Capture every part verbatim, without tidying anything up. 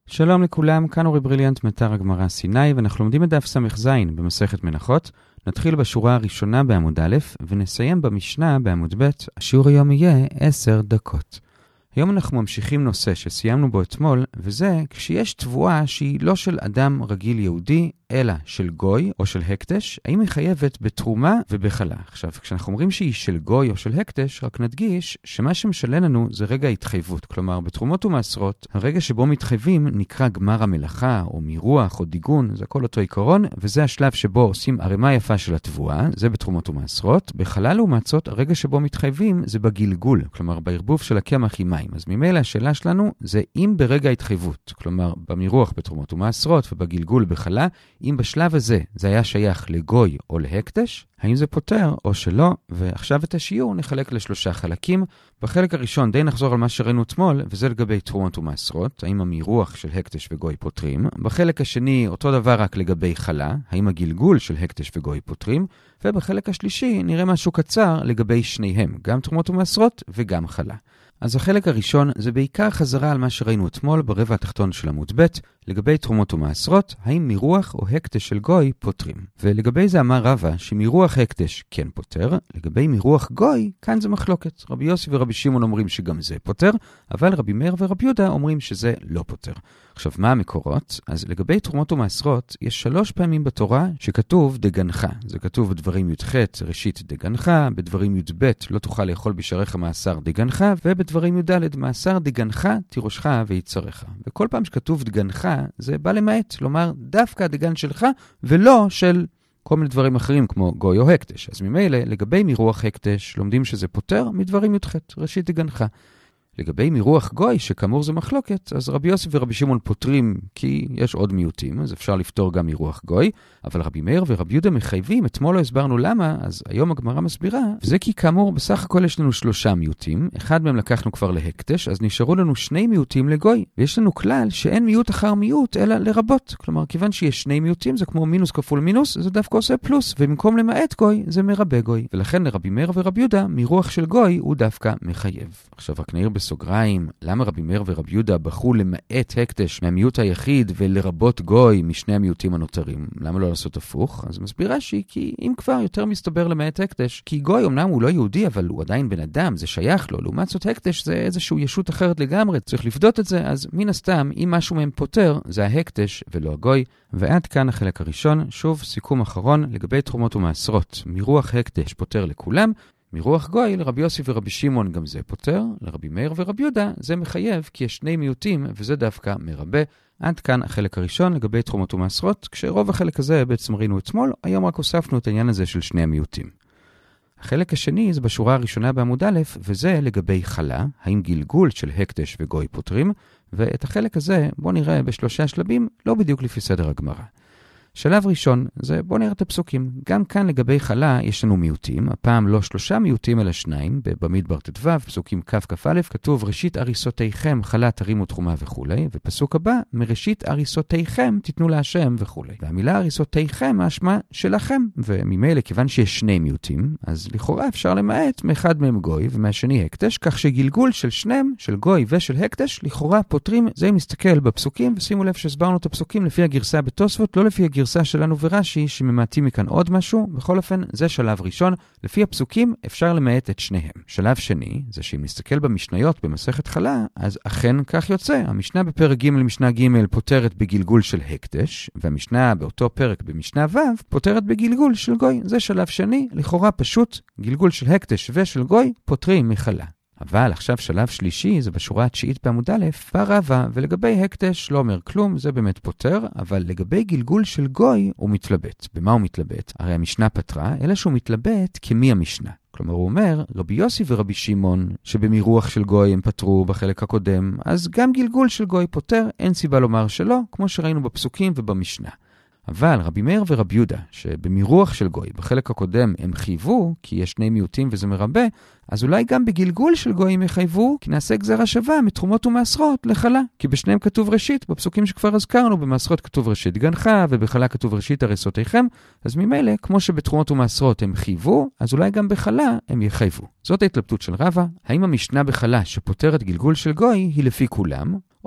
שלום לכולם, כאן אורי בריליאנט מאתר הגמרא סיני, ואנחנו לומדים את דף סמך זין במסכת מנחות. נתחיל בשורה הראשונה בעמוד א' ונסיים במשנה בעמוד ב'. השיעור היום יהיה עשר דקות. היום אנחנו ממשיכים נושא שסיימנו בו אתמול, וזה כשיש תבואה שהיא לא של אדם רגיל יהודי, אלא של גוי או של הקדש, האם היא חייבת בתרומה ובחלה. עכשיו, כשאנחנו אומרים שהיא של גוי או של הקדש, רק נדגיש שמה שמשלם לנו זה רגע התחייבות. כלומר, בתרומות ומעשרות, הרגע שבו מתחייבים נקרא גמר המלאכה, או מירוח, או דיגון, זה הכל אותו עיקרון, וזה השלב שבו עושים ערימה יפה של התבואה, זה בתרומות ומעשרות. בחלה לעומת זאת, הרגע שבו מתחייבים זה בגלגול, כלומר, בערבוב של הקמח עם מים. אז ממילא השאלה שלנו זה אם ברגע התחייבות, כלומר, במירוח בתרומות ומעשרות ובגלגול בחלה, אם בשלב הזה זה היה שייך לגוי או להקדש, האם זה פותר או שלא? ועכשיו את השיעור נחלק לשלושה חלקים. בחלק הראשון די נחזור על מה שראינו אתמול, וזה לגבי תרומות ומעשרות, האם המירוח של הקדש וגוי פותרים. בחלק השני אותו דבר רק לגבי חלה, האם הגלגול של הקדש וגוי פותרים. ובחלק השלישי נראה משהו קצר לגבי שניהם, גם תרומות ומעשרות וגם חלה. אז החלק הראשון זה בעיקר חזרה על מה שראינו אתמול ברבע התחתון של עמוד ב' לגבי תרומות ומעשרות, האם מירוח או הקדש של גוי פותרים. ולגבי זה אמר רבא שמירוח הקדש כן פותר, לגבי מירוח גוי כאן זה מחלוקת. רבי יוסי ורבי שמעון אומרים שגם זה פותר, אבל רבי מאיר ורבי יהודה אומרים שזה לא פותר. עכשיו, מה המקורות? אז לגבי תרומות ומעשרות, יש שלוש פעמים בתורה שכתוב דגנך. זה כתוב בדברים י"ח, ראשית דגנך, בדברים י"ב, לא תוכל לאכול בשעריך מעשר דגנך, ובדברים י"ד, מעשר דגנך, תירושך ויצריך. וכל פעם שכתוב דגנך, זה בא למעט, לומר דווקא הדגן שלך, ולא של כל מיני דברים אחרים כמו גוי או הקדש. אז ממילא, לגבי מירוח הקדש, לומדים שזה פותר מדברים י"ח, ראשית דגנך. לגבי מירוח גוי, שכאמור זה מחלוקת, אז רבי יוסי ורבי שמעון פותרים כי יש עוד מיעוטים, אז אפשר לפתור גם מירוח גוי, אבל רבי מאיר ורבי יהודה מחייבים, אתמול לא הסברנו למה, אז היום הגמרא מסבירה, וזה כי כאמור בסך הכל יש לנו שלושה מיעוטים, אחד מהם לקחנו כבר להקדש, אז נשארו לנו שני מיעוטים לגוי, ויש לנו כלל שאין מיעוט אחר מיעוט, אלא לרבות, כלומר כיוון שיש שני מיעוטים, זה כמו מינוס כפול מינוס, זה דווקא עושה פלוס, ובמקום למעט גוי, זה מרבה גוי, ולכן לרבי מאיר ורבי יהודה, מירוח של גוי הוא דווקא מחייב. עכשיו רק נעיר בסוגריים, למה רבי מאיר ורבי יהודה בחרו למעט הקדש מהמיעוט היחיד ולרבות גוי משני המיעוטים הנותרים? למה לא לעשות הפוך? אז מסבירה שהיא כי אם כבר יותר מסתבר למעט הקדש, כי גוי אמנם הוא לא יהודי, אבל הוא עדיין בן אדם, זה שייך לו. לעומת זאת הקדש זה איזשהו ישות אחרת לגמרי, צריך לפדות את זה, אז מן הסתם אם משהו מהם פותר, זה ההקדש ולא הגוי. ועד כאן החלק הראשון. שוב סיכום אחרון לגבי תרומות ומעשרות. מירוח הקדש פותר לכולם, מירוח גוי לרבי יוסי ורבי שמעון גם זה פותר, לרבי מאיר ורבי יהודה זה מחייב כי יש שני מיעוטים וזה דווקא מרבה. עד כאן החלק הראשון לגבי תרומות ומעשרות, כשרוב החלק הזה בעצם ראינו אתמול, היום רק הוספנו את העניין הזה של שני המיעוטים. החלק השני זה בשורה הראשונה בעמוד א', וזה לגבי חלה, האם גלגול של הקדש וגוי פותרים, ואת החלק הזה בוא נראה בשלושה שלבים, לא בדיוק לפי סדר הגמרא. שלב ראשון זה בוא נראה את הפסוקים. גם כאן לגבי חלה יש לנו מיעוטים, הפעם לא שלושה מיעוטים אלא שניים, במדבר ט"ו, פסוקים כ' כ' א', כתוב ראשית אריסותיכם חלה תרימו תרומה וכו', ופסוק הבא, מראשית אריסותיכם תיתנו להשם וכו'. והמילה אריסותיכם משמע שלכם, וממילא כיוון שיש שני מיעוטים, אז לכאורה אפשר למעט מאחד מהם גוי ומהשני הקדש, כך שגלגול של שניהם, של גוי ושל הקדש, לכאורה פותרים. זה אם נסתכל בפסוקים, ושימו לב שהסברנו את הפסוקים לפי הגרסה בתוספות, לא לפי הגרסה שלנו ורש"י שממעטים מכאן עוד משהו. בכל אופן זה שלב ראשון, לפי הפסוקים אפשר למעט את שניהם. שלב שני זה שאם נסתכל במשניות במסכת חלה, אז אכן כך יוצא. המשנה בפרק ג' למשנה ג' פותרת בגלגול של הקדש, והמשנה באותו פרק במשנה ו' פותרת בגלגול של גוי. זה שלב שני, לכאורה פשוט גלגול של הקדש ושל גוי פותרים מחלה. אבל עכשיו שלב שלישי, זה בשורה התשיעית בעמוד א', בא רבא, ולגבי הקדש לא אומר כלום, זה באמת פותר, אבל לגבי גלגול של גוי הוא מתלבט. במה הוא מתלבט? הרי המשנה פתרה, אלא שהוא מתלבט כמי המשנה. כלומר הוא אומר, רבי יוסי ורבי שמעון, שבמירוח של גוי הם פתרו בחלק הקודם, אז גם גלגול של גוי פותר, אין סיבה לומר שלא, כמו שראינו בפסוקים ובמשנה. אבל רבי מאיר ורבי יהודה, שבמירוח של גוי בחלק הקודם הם חייבו, כי יש שני מיעוטים וזה מרבה, אז אולי גם בגלגול של גוי הם יחייבו, כי נעשה גזרה שווה מתרומות ומעשרות לחלה. כי בשניהם כתוב ראשית, בפסוקים שכבר הזכרנו, במעשרות כתוב ראשית גנך, ובחלה כתוב ראשית אריסותיכם, אז ממילא, כמו שבתרומות ומעשרות הם חייבו, אז אולי גם בחלה הם יחייבו. זאת ההתלבטות של רבא, האם המשנה בחלה שפותרת גלגול של גוי היא לפי כולם,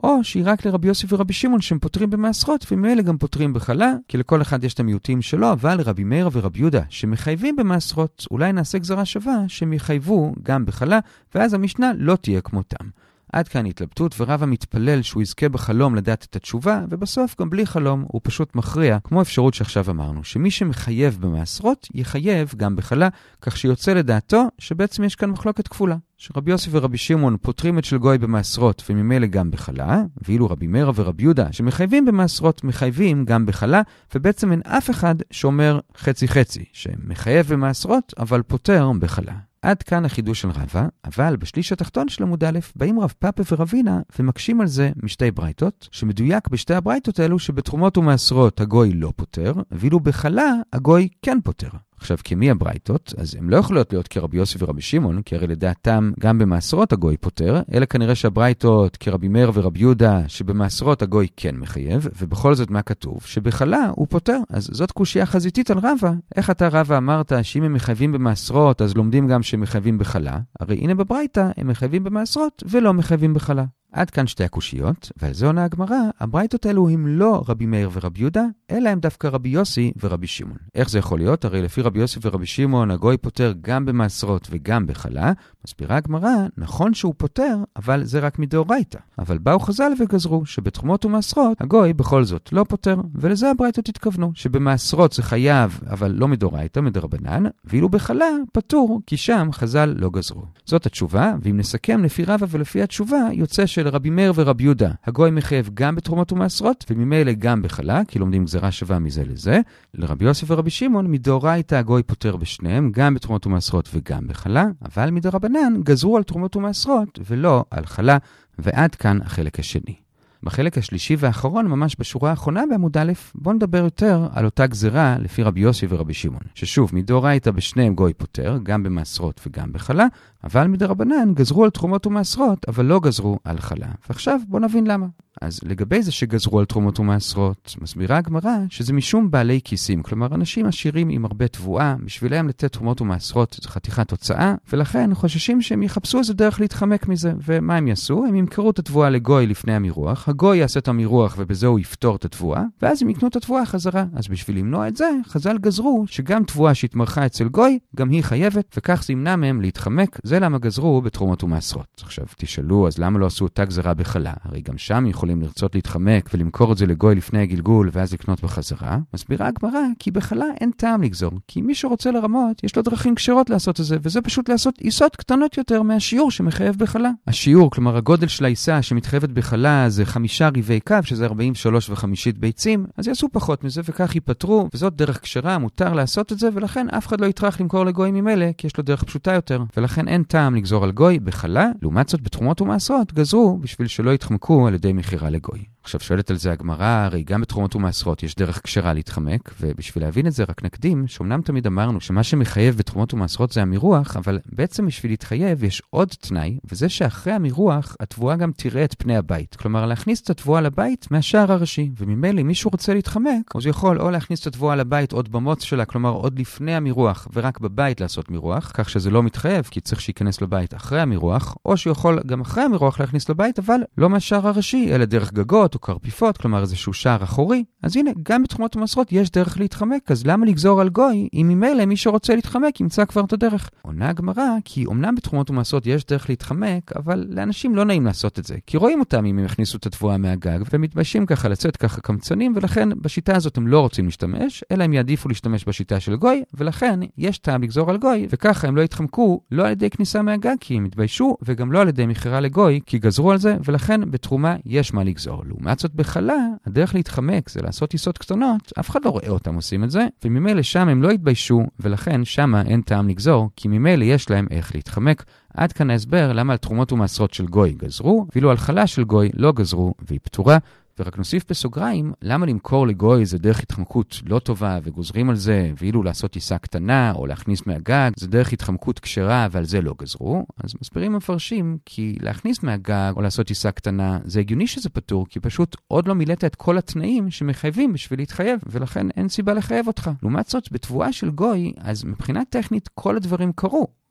או שהיא רק לרבי יוסי ורבי שמעון שהם פותרים במעשרות, וממילא גם פותרים בחלה, כי לכל אחד יש את המיעוטים שלו, אבל לרבי מאיר ורבי יהודה שמחייבים במעשרות, אולי נעשה גזרה שווה שהם יחייבו גם בחלה, ואז המשנה לא תהיה כמותם. עד כאן התלבטות, ורבא מתפלל שהוא יזכה בחלום לדעת את התשובה, ובסוף גם בלי חלום הוא פשוט מכריע, כמו אפשרות שעכשיו אמרנו, שמי שמחייב במעשרות יחייב גם בחלה, כך שיוצא לדעתו שבעצם יש כאן מחלוקת כפולה. שרבי יוסי ורבי שמעון פותרים את של גוי במעשרות וממילא גם בחלה, ואילו רבי מאיר ורבי יהודה שמחייבים במעשרות מחייבים גם בחלה, ובעצם אין אף אחד שאומר חצי חצי, שמחייב במעשרות אבל פותר בחלה. עד כאן החידוש של רבא, אבל בשליש התחתון של עמוד א' באים רב פאפה ורבינה ומקשים על זה משתי ברייתות, שמדויק בשתי הברייתות האלו שבתרומות ומעשרות הגוי לא פותר, ואילו בחלה הגוי כן פותר. עכשיו, כמי הברייתות, אז הם לא יכולות להיות כרבי יוסי ורבי שמעון, כי הרי לדעתם גם במעשרות הגוי פותר, אלא כנראה שהברייתות כרבי מאיר ורבי יהודה, שבמעשרות הגוי כן מחייב, ובכל זאת מה כתוב? שבחלה הוא פותר. אז זאת קושיה חזיתית על רבא. איך אתה רבא אמרת שאם הם מחייבים במעשרות, אז לומדים גם שהם מחייבים בחלה? הרי הנה בברייתא הם מחייבים במעשרות ולא מחייבים בחלה. עד כאן שתי הקושיות, ועל זה עונה הגמרא, הברייתות האלו הם לא רבי מאיר ורבי יהודה, אלא הם דווקא רבי יוסי ורבי שמעון. איך זה יכול להיות? הרי לפי רבי יוסי ורבי שמעון, הגוי פותר גם במעשרות וגם בחלה. מסבירה הגמרא, נכון שהוא פותר, אבל זה רק מדאורייתא. אבל באו חז"ל וגזרו שבתרומות ומעשרות, הגוי בכל זאת לא פותר, ולזה הברייתות התכוונו, שבמעשרות זה חייב, אבל לא מדאורייתא, מדרבנן, ואילו בחלה פטור, כי שם חז"ל לא גזרו. זאת התשובה, ואם נסכם לפי רבא ולפי התשובה, יוצא של רבי מאיר ורבי יהודה, הגוי מחייב גם בתרומות ומעשרות, וממילא גם בחלה, כי לומדים גזרה שווה מזה לזה. לרבי יוסי ורבי שמעון, מדאורייתא הגוי פותר בשניהם, גם בתרומות ומעשרות וגם בחלה, אבל מדרבנן גזרו על תרומות ומעשרות ולא על חלה, ועד כאן החלק השני. בחלק השלישי והאחרון, ממש בשורה האחרונה בעמוד א', בואו נדבר יותר על אותה גזרה לפי רבי יוסי ורבי שמעון. ששוב, מדאורייתא בשניהם גוי פותר, גם במעשרות וגם בחלה, אבל מדרבנן גזרו על תרומות ומעשרות, אבל לא גזרו על חלה. ועכשיו בואו נבין למה. אז לגבי זה שגזרו על תרומות ומעשרות, מסבירה הגמרא שזה משום בעלי כיסים, כלומר אנשים עשירים עם הרבה תבואה, בשבילם לתת תרומות ומעשרות זה חתיכת הוצאה, ולכן חוששים שהם יחפשו איזה דרך להתחמק מזה. ומה הם יעשו? הם ימכרו את התבואה לגוי לפני המירוח, הגוי יעשה את המירוח ובזה הוא יפתור את התבואה, ואז הם יקנו את התבואה חזרה. אז בשביל למנוע את זה, חז"ל גזרו שגם תבואה שהתמרחה אצל גוי, גם היא חייבת, וכך זה ימנע מהם להתחמק. זה למה גזרו בתרומות ומעשרות. עכשיו תשאלו, אז למה לא עשו אותה גזרה בחלה? הרי גם שם יכולים לרצות להתחמק ולמכור את זה לגוי לפני הגלגול ואז לקנות בחזרה. מסבירה הגמרא כי בחלה אין טעם לגזור, כי מי שרוצה לרמות יש לו דרכים כשרות לעשות את זה, וזה פשוט לעשות עיסות קטנות יותר מהשיעור שמחייב בחלה. השיעור, כלומר הגודל של העיסה שמתחייבת בחלה זה חמישה ריבי קו, שזה ארבעים ושלוש וחמישית ביצים, אז יעשו פחות מזה וכך ייפטרו, וזאת דרך כשרה, מותר לעשות את זה, ולכן אף אחד לא יטרח למכור לגוי ממילא, כי יש לו דרך פשוטה יותר, ולכן אין טעם לגזור על גוי בחלה. לעומת זאת בתרומות ומעשרות גזרו בשביל שלא יתחמקו על ידי מחירה לגוי. עכשיו שואלת על זה הגמרא, הרי גם בתרומות ומעשרות יש דרך כשרה להתחמק, ובשביל להבין את זה רק נקדים, שאומנם תמיד אמרנו שמה שמחייב בתרומות ומעשרות זה המירוח, אבל בעצם בשביל להתחייב יש עוד תנאי, וזה שאחרי המירוח התבואה גם תראה את פני הבית. כלומר להכניס את התבואה לבית מהשער הראשי, וממילא מישהו רוצה להתחמק, אז הוא יכול או להכניס את התבואה לבית עוד במוץ שלה, כלומר עוד לפני המירוח, ורק בבית לעשות מירוח, כך שזה לא מתחייב, כי צריך שייכנס לבית אחרי המירוח, או שיכול גם אחרי המירוח להכניס לבית, אבל לא מהשער הראשי, אלא דרך גגות או קרפיפות, כלומר איזשהו שער אחורי. אז הנה, גם בתרומות ומעשרות יש דרך להתחמק, אז למה לגזור על גוי אם ממילא מי שרוצה להתחמק ימצא כבר את הדרך? עונה הגמרא כי אומנם בתרומות ומעשרות יש דרך להתחמק, אבל לאנשים לא נעים לעשות את זה, כי רואים אותם אם הם יכניסו את התבואה מהגג ומתביישים ככה לצאת ככה קמצנים, ולכן בשיטה הזאת הם לא רוצים להשתמש, אלא הם יעדיפו להשתמש בשיטה של גוי, ולכן יש טעם לגזור על גוי, וככה הם לא יתחמקו לא על ידי כניסה מהגג כי הם התביישו, וגם לא על ידי מחירה לגוי כי גזרו על זה, ולכן בתרומה יש מה לגזור. לעומת זאת בחלה, הדרך להתחמק זה לעשות טיסות קטנות, אף אחד לא רואה אותם עושים את זה, וממילא שם הם לא התביישו, ולכן שם אין טעם לגזור, כי ממילא יש להם איך להתחמק. עד כאן ההסבר למה על תרומות ומעשרות של גוי גזרו, ואילו על חלה של גוי לא גזרו והיא פטורה. ורק נוסיף בסוגריים, למה למכור לגוי זה דרך התחמקות לא טובה וגוזרים על זה, ואילו לעשות טיסה קטנה או להכניס מהגג זה דרך התחמקות כשרה ועל זה לא גזרו. אז מסבירים מפרשים כי להכניס מהגג או לעשות טיסה קטנה זה הגיוני שזה פטור, כי פשוט עוד לא מילאת את כל התנאים שמחייבים בשביל להתחייב, ולכן אין סיבה לחייב אותך. לעומת זאת בתבואה של גוי, אז מבחינה טכנית כל הדברים קרו.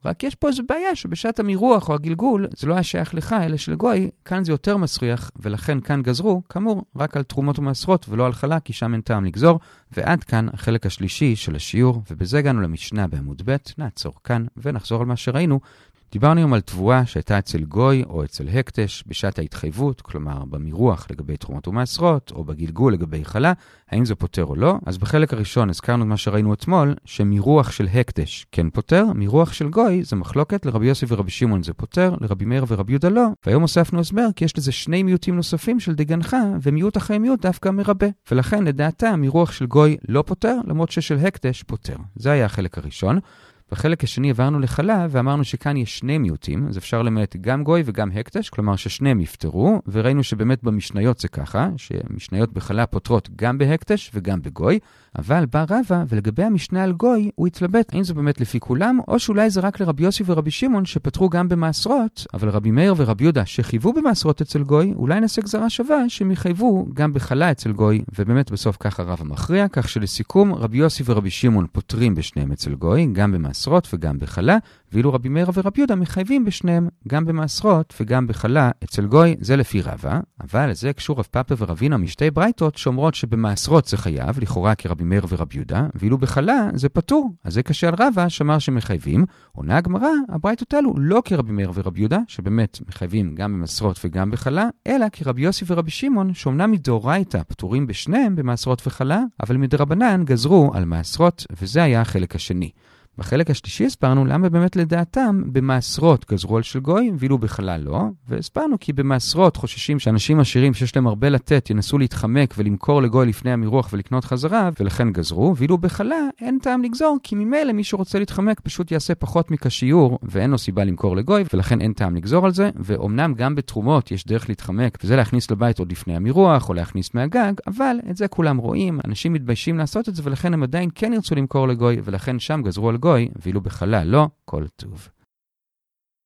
רק יש פה איזו בעיה שבשעת המירוח או הגלגול זה לא היה שייך לך, אלא שלגוי, כאן זה יותר מסריח, ולכן כאן גזרו, כאמור, רק על תרומות ומעשרות ולא על חלה, כי שם אין טעם לגזור. ועד כאן החלק השלישי של השיעור, ובזה הגענו למשנה בעמוד ב'. נעצור כאן ונחזור על מה שראינו. דיברנו היום על תבואה שהייתה אצל גוי או אצל הקטש בשעת ההתחייבות, כלומר במירוח לגבי תרומות ומעשרות, או בגלגול לגבי חלה, האם זה פותר או לא? אז בחלק הראשון הזכרנו את מה שראינו אתמול, שמירוח של הקטש כן פותר, מירוח של גוי זה מחלוקת, לרבי יוסי ורבי שמעון זה פותר, לרבי מאיר ורבי יהודה לא, והיום הוספנו הסבר כי יש לזה שני מיעוטים נוספים של דגנחה, ומיעוט אחרי מיעוט דווקא מרבה. ולכן לדעתה מירוח של גוי לא פותר, למרות ששל הקטש פותר. זה היה החלק הראשון. בחלק השני עברנו לחלה ואמרנו שכאן יש שני מיעוטים, אז אפשר למעט גם גוי וגם הקטש, כלומר ששניהם יפתרו, וראינו שבאמת במשניות זה ככה, שמשניות בחלה פותרות גם בהקטש וגם בגוי, אבל בא רבא ולגבי המשנה על גוי הוא התלבט האם זה באמת לפי כולם, או שאולי זה רק לרבי יוסי ורבי שמעון שפתרו גם במעשרות, אבל רבי מאיר ורבי יהודה שחייבו במעשרות אצל גוי, אולי נעשה גזרה שווה שהם יחייבו גם בחלה אצל גוי, ובאמת בסוף ככה רבא מכריע, כך שלסיכום רבי יוסי ורבי שמעון פותרים בשניהם אצל גוי, גם במעשרות וגם בחלה, ואילו רבי מאיר ורבי יהודה מחייבים בשניהם גם במעשרות וגם בחלה אצל גוי. זה לפי רבא, אבל זה קשור רב פאפא ורבינה משתי ברייתות שאומרות שבמעשרות זה חייב, לכאורה כרבי מאיר ורבי יהודה, ואילו בחלה זה פטור. אז זה קשה על רבא שאמר שמחייבים. עונה הגמרא, הברייתות האלו לא כרבי מאיר ורבי יהודה, שבאמת מחייבים גם במעשרות וגם בחלה, אלא כרבי יוסי ורבי שמעון, שאומנם מדאורייתא פטורים בשניהם במעשרות וחלה, אבל מדרבנן גזרו על מעשרות, וזה היה החלק השני. בחלק השלישי הסברנו למה באמת לדעתם במעשרות גזרו על של גוי, ואילו בחלה לא, והסברנו כי במעשרות חוששים שאנשים עשירים שיש להם הרבה לתת ינסו להתחמק ולמכור לגוי לפני המירוח ולקנות חזרה, ולכן גזרו, ואילו בחלה אין טעם לגזור, כי ממילא מי שרוצה להתחמק פשוט יעשה פחות מכשיור, ואין לו סיבה למכור לגוי, ולכן אין טעם לגזור על זה. ואומנם גם בתרומות יש דרך להתחמק, וזה להכניס לבית עוד לפני המירוח, או להכניס מהגג, אבל את זה כולם רואים, אנשים מתביישים לעשות את זה, ולכן הם עדיין כן ירצו למכור לגוי, ולכן שם גזרו על גוי, ואילו בחלה לא. כל טוב.